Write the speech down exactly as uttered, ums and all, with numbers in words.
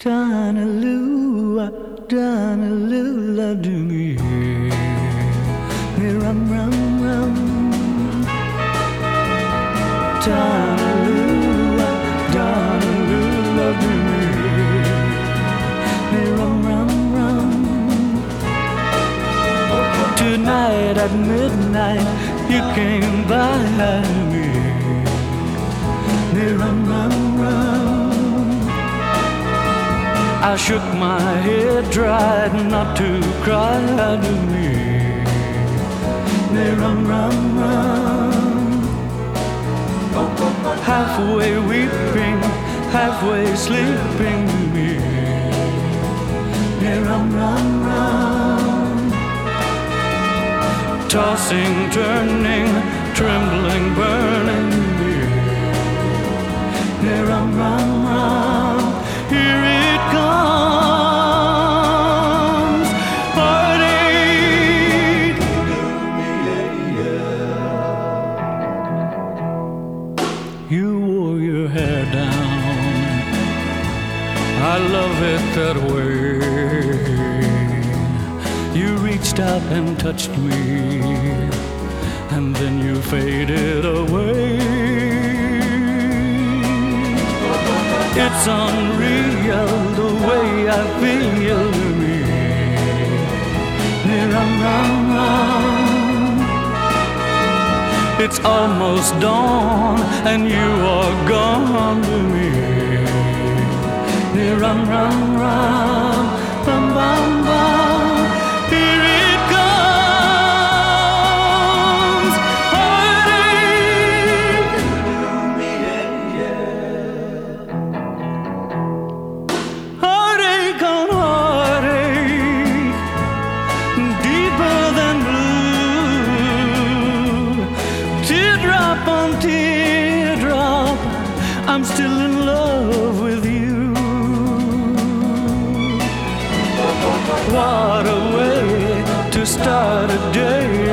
Donaloo, Donaloo, love to me. Me rum, rum, rum. Donaloo, Donaloo, love to me. Me rum, rum, rum. Tonight at midnight, you came by me. Me rum, rum, rum. I shook my head, tried not to cry to me. Me rum, rum, rum. Halfway weeping, halfway sleeping to me. Me rum, rum, rum. Tossing, turning, trembling, burning me. Me rum, rum, rum. Here it comes, heartache. You wore your hair down, I love it that way. You reached out and touched me, and then you faded away. It's unreal the way I feel to me. Rum, rum, rum. It's almost dawn and you are gone to me. Rum, rum, rum, bum, bum, bum. Here it comes, heartache. Heartache on heartache, deeper than blue. Teardrop on teardrop, I'm still in love with you. What a way to start a day.